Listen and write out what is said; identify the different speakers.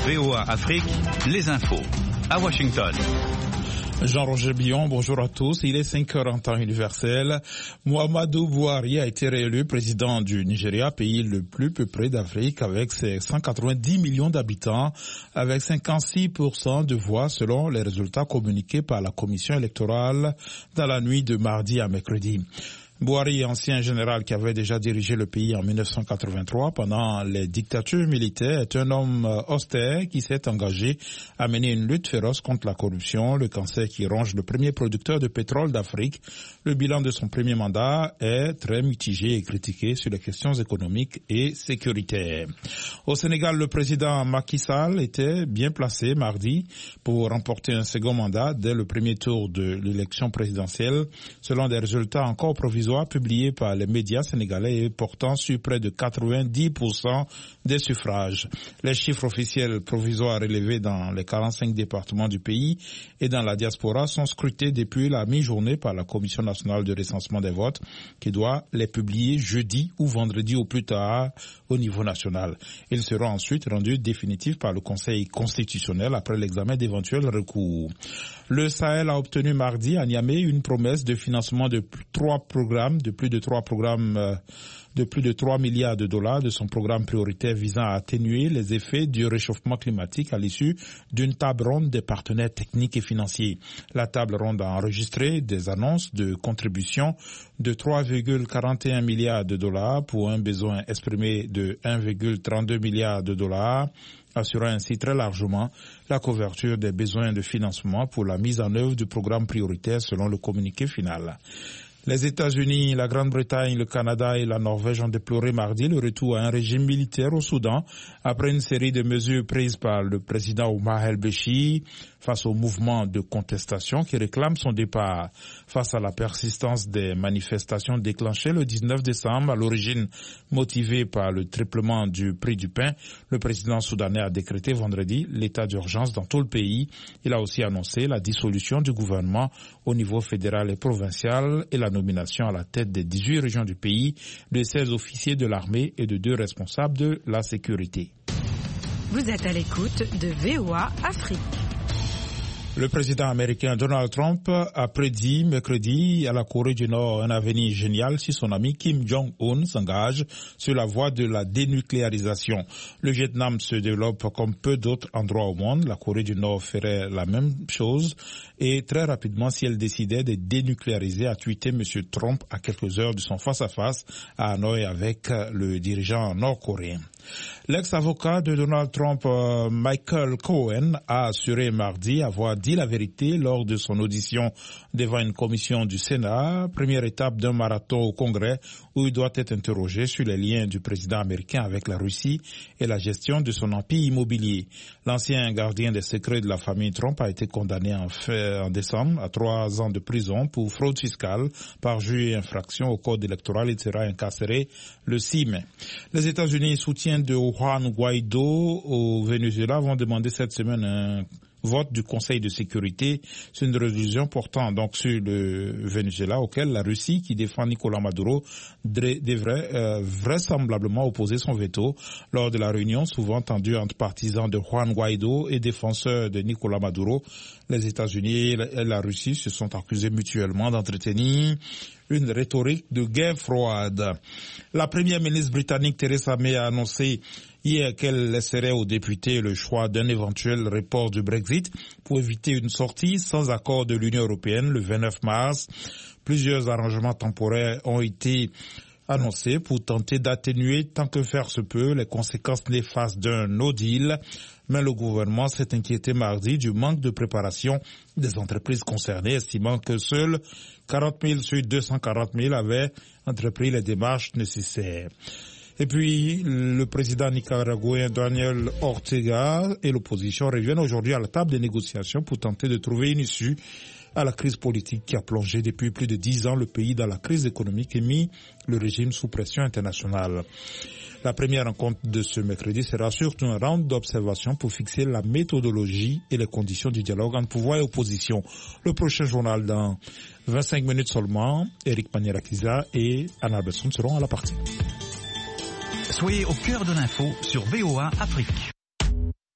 Speaker 1: VOA Afrique, les infos. À Washington.
Speaker 2: Jean-Roger Billon, bonjour à tous. Il est 5h en temps universel. Muhammadu Buhari a été réélu président du Nigeria, pays le plus peuplé d'Afrique avec ses 190 millions d'habitants, avec 56% de voix selon les résultats communiqués par la commission électorale dans la nuit de mardi à mercredi. Buhari, ancien général qui avait déjà dirigé le pays en 1983 pendant les dictatures militaires, est un homme austère qui s'est engagé à mener une lutte féroce contre la corruption, le cancer qui ronge le premier producteur de pétrole d'Afrique. Le bilan de son premier mandat est très mitigé et critiqué sur les questions économiques et sécuritaires. Au Sénégal, le président Macky Sall était bien placé mardi pour remporter un second mandat dès le premier tour de l'élection présidentielle, selon des résultats encore provisoires publié par les médias sénégalais et portant sur près de 90% des suffrages. Les chiffres officiels provisoires relevés dans les 45 départements du pays et dans la diaspora sont scrutés depuis la mi-journée par la Commission nationale de recensement des votes qui doit les publier jeudi ou vendredi au plus tard au niveau national. Ils seront ensuite rendus définitifs par le Conseil constitutionnel après l'examen d'éventuels recours. Le Sahel a obtenu mardi à Niamey une promesse de financement de plus de 3 milliards de dollars de son programme prioritaire visant à atténuer les effets du réchauffement climatique à l'issue d'une table ronde des partenaires techniques et financiers. La table ronde a enregistré des annonces de contributions de 3,41 milliards de dollars pour un besoin exprimé de 1,32 milliard de dollars, assurant ainsi très largement la couverture des besoins de financement pour la mise en œuvre du programme prioritaire selon le communiqué final. Les États-Unis, la Grande-Bretagne, le Canada et la Norvège ont déploré mardi le retour à un régime militaire au Soudan après une série de mesures prises par le président Omar el-Béchir face au mouvement de contestation qui réclame son départ. Face à la persistance des manifestations déclenchées le 19 décembre, à l'origine motivée par le triplement du prix du pain, le président soudanais a décrété vendredi l'état d'urgence dans tout le pays. Il a aussi annoncé la dissolution du gouvernement au niveau fédéral et provincial et la nomination à la tête des 18 régions du pays de 16 officiers de l'armée et de 2 responsables de la sécurité.
Speaker 3: Vous êtes à l'écoute de VOA Afrique.
Speaker 2: Le président américain Donald Trump a prédit mercredi à la Corée du Nord un avenir génial si son ami Kim Jong-un s'engage sur la voie de la dénucléarisation. Le Vietnam se développe comme peu d'autres endroits au monde. La Corée du Nord ferait la même chose et très rapidement si elle décidait de dénucléariser, a tweeté M. Trump à quelques heures de son face-à-face à Hanoï avec le dirigeant nord-coréen. L'ex-avocat de Donald Trump, Michael Cohen, a assuré mardi avoir dit la vérité lors de son audition devant une commission du Sénat, première étape d'un marathon au Congrès où il doit être interrogé sur les liens du président américain avec la Russie et la gestion de son empire immobilier. L'ancien gardien des secrets de la famille Trump a été condamné en décembre à 3 ans de prison pour fraude fiscale, parjure et infraction au code électoral. Il sera incarcéré le 6 mai. Les États-Unis, soutien de Juan Guaido au Venezuela, vont demander cette semaine un vote du Conseil de sécurité sur une résolution portant donc sur le Venezuela auquel la Russie, qui défend Nicolás Maduro, devrait vraisemblablement opposer son veto. Lors de la réunion souvent tendue entre partisans de Juan Guaido et défenseurs de Nicolás Maduro, les États-Unis et la Russie se sont accusés mutuellement d'entretenir une rhétorique de guerre froide. La première ministre britannique Theresa May a annoncé hier qu'elle laisserait aux députés le choix d'un éventuel report du Brexit pour éviter une sortie sans accord de l'Union européenne le 29 mars. Plusieurs arrangements temporaires ont été annoncés pour tenter d'atténuer tant que faire se peut les conséquences néfastes d'un no deal. Mais le gouvernement s'est inquiété mardi du manque de préparation des entreprises concernées, estimant que seuls 40 000 sur 240 000 avaient entrepris les démarches nécessaires. Et puis, le président nicaraguayen Daniel Ortega et l'opposition reviennent aujourd'hui à la table des négociations pour tenter de trouver une issue à la crise politique qui a plongé depuis plus de 10 ans le pays dans la crise économique et mis le régime sous pression internationale. La première rencontre de ce mercredi sera surtout un round d'observation pour fixer la méthodologie et les conditions du dialogue entre pouvoir et opposition. Le prochain journal dans 25 minutes seulement, Eric Panierakiza et Anna Besson seront à la partie.
Speaker 1: Soyez au cœur de l'info sur VOA Afrique.